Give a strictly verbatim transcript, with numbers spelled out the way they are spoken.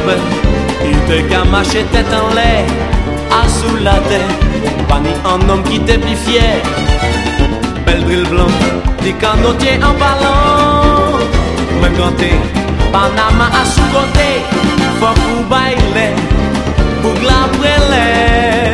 job, il te gamache tête en l'air, à sous la tête, pas ni un homme qui t'est plus fier. Belle drill blanc, des canotiers en ballon, même quand t'es Panama à sous-côté, faut que vous baillez, pour la brûler.